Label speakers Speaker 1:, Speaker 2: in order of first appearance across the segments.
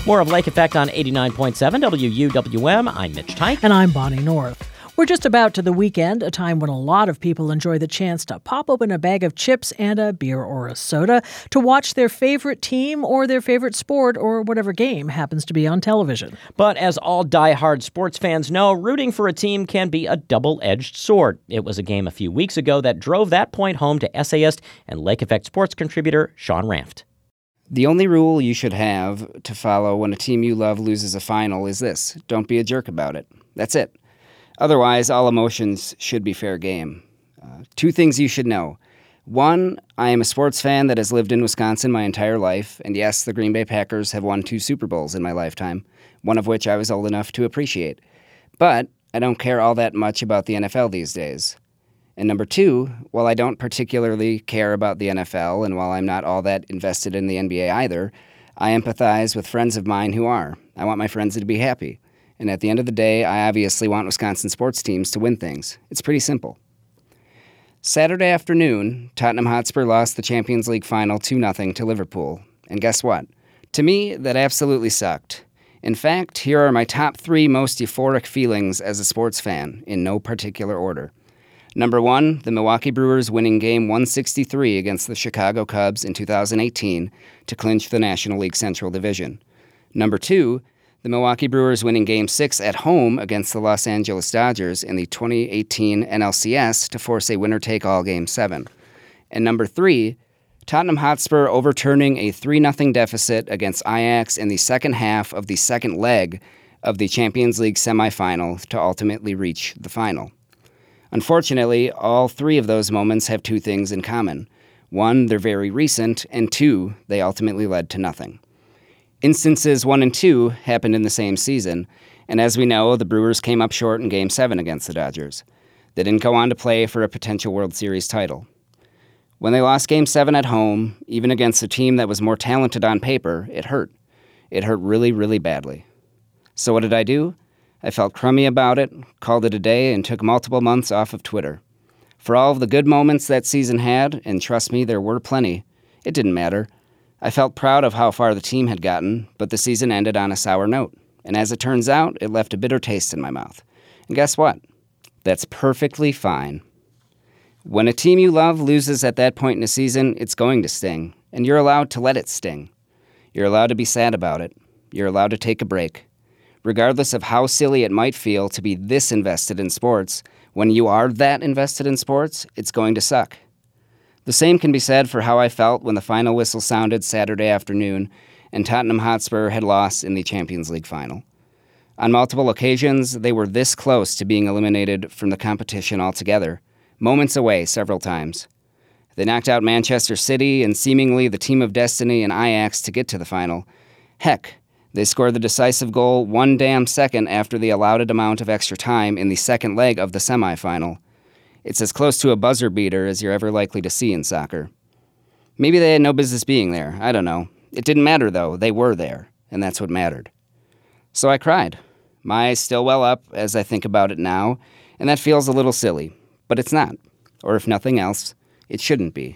Speaker 1: More of Lake Effect on 89.7 WUWM. I'm Mitch Tyke.
Speaker 2: And I'm Bonnie North. We're just about to the weekend, a time when a lot of people enjoy the chance to pop open a bag of chips and a beer or a soda to watch their favorite team or their favorite sport or whatever game happens to be on television.
Speaker 1: But as all die-hard sports fans know, rooting for a team can be a double-edged sword. It was a game a few weeks ago that drove that point home to essayist and Lake Effect sports contributor Sean Ranft.
Speaker 3: The only rule you should have to follow when a team you love loses a final is this: don't be a jerk about it. That's it. Otherwise, all emotions should be fair game. Two things you should know. One, I am a sports fan that has lived in Wisconsin my entire life, and yes, the Green Bay Packers have won 2 Super Bowls in my lifetime, one of which I was old enough to appreciate. But I don't care all that much about the NFL these days. And number two, while I don't particularly care about the NFL, and while I'm not all that invested in the NBA either, I empathize with friends of mine who are. I want my friends to be happy. And at the end of the day, I obviously want Wisconsin sports teams to win things. It's pretty simple. Saturday afternoon, Tottenham Hotspur lost the Champions League final 2-0 to Liverpool. And guess what? To me, that absolutely sucked. In fact, here are my top 3 most euphoric feelings as a sports fan, in no particular order. Number 1, the Milwaukee Brewers winning Game 163 against the Chicago Cubs in 2018 to clinch the National League Central Division. Number 2, the Milwaukee Brewers winning Game 6 at home against the Los Angeles Dodgers in the 2018 NLCS to force a winner-take-all Game 7. And number 3, Tottenham Hotspur overturning a 3-0 deficit against Ajax in the second half of the second leg of the Champions League semifinal to ultimately reach the final. Unfortunately, all 3 of those moments have 2 things in common. 1, they're very recent, and 2, they ultimately led to nothing. Instances 1 and 2 happened in the same season, and as we know, the Brewers came up short in Game 7 against the Dodgers. They didn't go on to play for a potential World Series title. When they lost Game 7 at home, even against a team that was more talented on paper, it hurt. It hurt really, really badly. So what did I do? I felt crummy about it, called it a day, and took multiple months off of Twitter. For all of the good moments that season had, and trust me, there were plenty, it didn't matter. I felt proud of how far the team had gotten, but the season ended on a sour note. And as it turns out, it left a bitter taste in my mouth. And guess what? That's perfectly fine. When a team you love loses at that point in a season, it's going to sting, and you're allowed to let it sting. You're allowed to be sad about it. You're allowed to take a break. Regardless of how silly it might feel to be this invested in sports, when you are that invested in sports, it's going to suck. The same can be said for how I felt when the final whistle sounded Saturday afternoon and Tottenham Hotspur had lost in the Champions League final. On multiple occasions, they were this close to being eliminated from the competition altogether, moments away several times. They knocked out Manchester City and seemingly the team of destiny and Ajax to get to the final. Heck, they scored the decisive goal 1 damn second after the allotted amount of extra time in the second leg of the semifinal. It's as close to a buzzer beater as you're ever likely to see in soccer. Maybe they had no business being there. I don't know. It didn't matter, though. They were there, and that's what mattered. So I cried. My eyes still well up as I think about it now, and that feels a little silly. But it's not. Or if nothing else, it shouldn't be.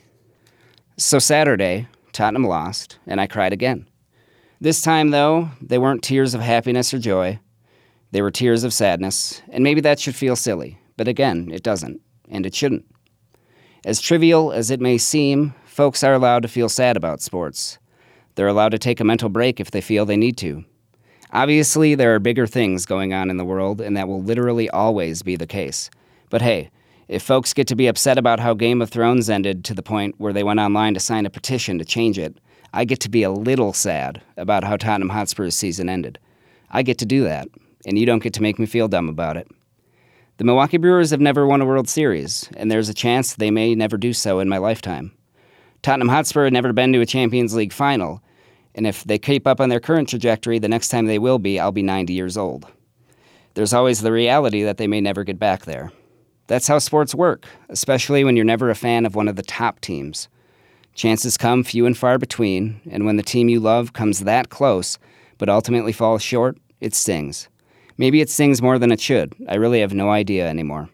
Speaker 3: So Saturday, Tottenham lost, and I cried again. This time, though, they weren't tears of happiness or joy. They were tears of sadness, and maybe that should feel silly. But again, it doesn't. And it shouldn't. As trivial as it may seem, folks are allowed to feel sad about sports. They're allowed to take a mental break if they feel they need to. Obviously, there are bigger things going on in the world, and that will literally always be the case. But hey, if folks get to be upset about how Game of Thrones ended to the point where they went online to sign a petition to change it, I get to be a little sad about how Tottenham Hotspur's season ended. I get to do that, and you don't get to make me feel dumb about it. The Milwaukee Brewers have never won a World Series, and there's a chance they may never do so in my lifetime. Tottenham Hotspur had never been to a Champions League final, and if they keep up on their current trajectory, the next time they will be, I'll be 90 years old. There's always the reality that they may never get back there. That's how sports work, especially when you're never a fan of one of the top teams. Chances come few and far between, and when the team you love comes that close, but ultimately falls short, it stings. Maybe it stings more than it should. I really have no idea anymore.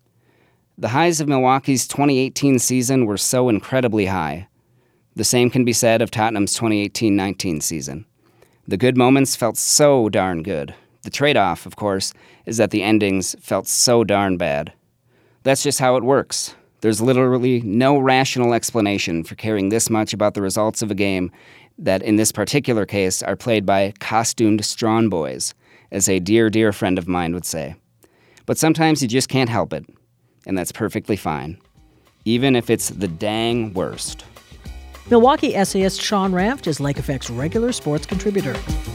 Speaker 3: The highs of Milwaukee's 2018 season were so incredibly high. The same can be said of Tottenham's 2018-19 season. The good moments felt so darn good. The trade-off, of course, is that the endings felt so darn bad. That's just how it works. There's literally no rational explanation for caring this much about the results of a game that, in this particular case, are played by costumed Strawn Boys, as a dear, dear friend of mine would say. But sometimes you just can't help it, and that's perfectly fine, even if it's the dang worst.
Speaker 2: Milwaukee essayist Sean Ranft is Lake Effect's regular sports contributor.